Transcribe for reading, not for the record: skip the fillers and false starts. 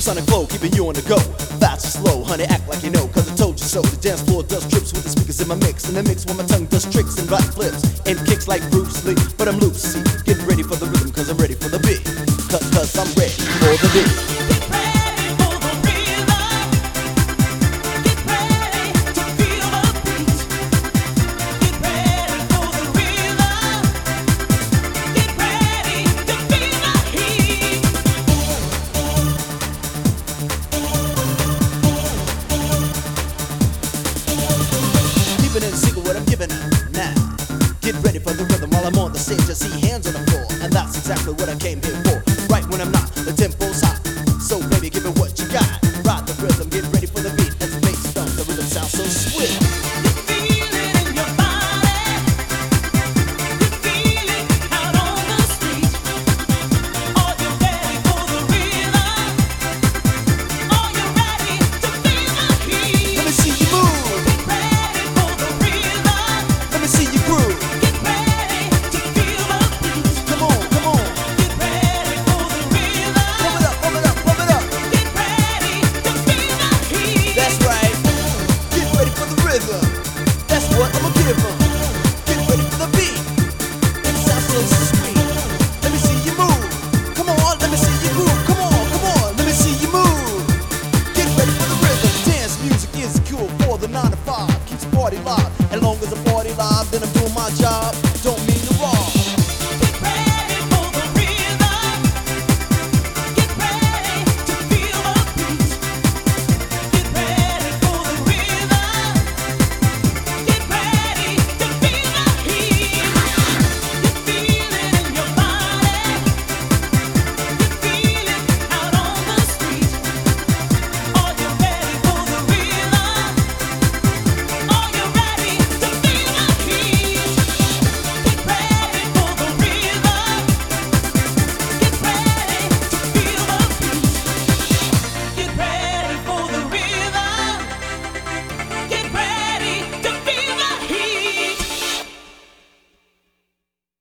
Supersonic flow, keeping you on the go. Fast or slow, honey, act like you know, cause I told you so. The dance floor does trips with the speakers in my mix. In the mix when my tongue does tricks and right flips and kicks like Bruce Lee. But I'm loose, see, get ready for the rhythm, cause I'm ready for the beat. Cause I'm ready for the beat. And see what I'm giving up now. Get ready for the rhythm while I'm on the stage. I see hands on the floor, and that's exactly what I came here for. Right when I'm not, the tempo's hot. So baby, give it what